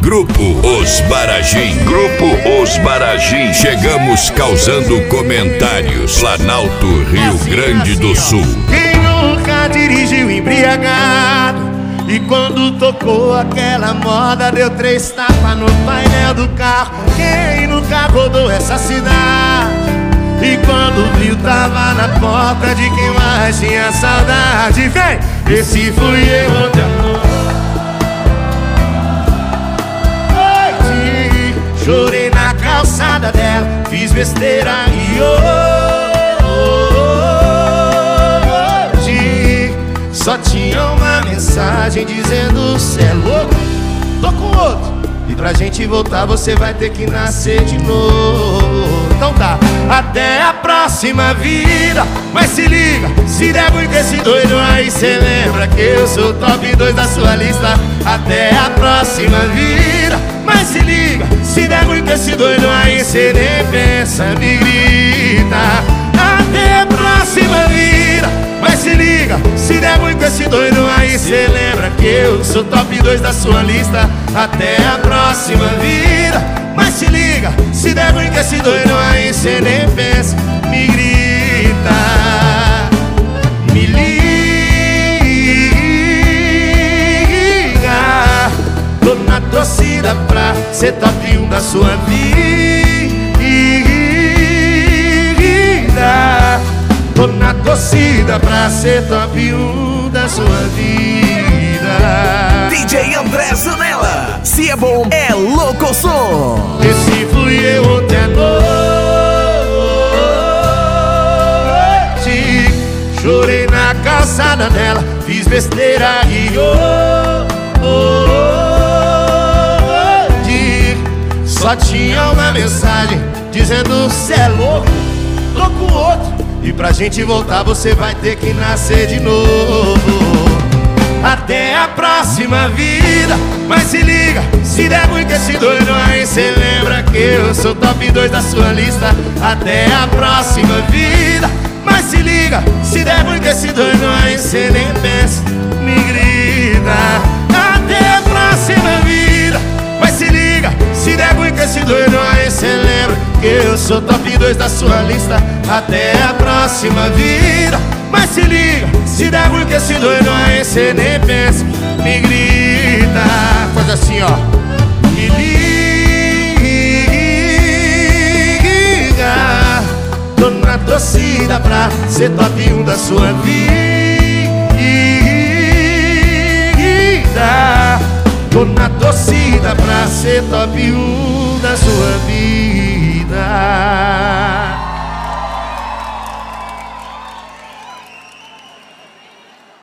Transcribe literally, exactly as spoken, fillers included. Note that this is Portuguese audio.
Grupo Os Baragim. Grupo Os Baragim. Chegamos causando comentários. Planalto, Rio Grande do Sul. Quem nunca dirigiu embriagado e quando tocou aquela moda deu três tapas no painel do carro? Quem nunca rodou essa cidade e quando viu tava na porta de quem mais tinha saudade? Vem! Esse fui eu ontem à noite, chorei na calçada dela, fiz besteira e hoje só tinha uma mensagem dizendo: cê é louco, tô com outro, e pra gente voltar você vai ter que nascer de novo. Então tá, até a próxima vida. Mas se liga, se der muito esse doido aí, cê lembra que eu sou o top dois da sua lista. Até a próxima vida. Mas se liga, se der muito esse doido aí, cê nem pensa, me grita. Até a próxima vida. Mas se liga, se der muito esse doido aí, cê lembra que eu sou top dois da sua lista. Até a próxima vida. Mas se liga, se der ruim com esse doido aí, cê nem pensa, me grita. Me liga, tô na torcida pra ser top um da sua vida. Tô na torcida pra ser top um da sua vida. D J André Zanella, se é bom, é louco som. Esse fui eu ontem à noite, chorei na calçada dela, fiz besteira e hoje só tinha uma mensagem dizendo: cê é louco, tô com outro, e pra gente voltar você vai ter que nascer de novo. Até a próxima vida. Mas se liga, se der muito esse doido aí, cê lembra que eu sou top dois da sua lista. Até a próxima vida. Mas se liga, se der muito esse doido aí, cê nem pensa, me grita. Até a próxima vida. Mas se liga, se der muito esse doido aí, cê lembra que eu sou top dois da sua lista. Até a próxima vida. Mas se liga, se der ruim com esse doido aí, cê nem pensa, me grita. Faz assim, ó. Me liga, tô na torcida pra ser top um da sua vida. Tô na torcida pra ser top um da sua vida.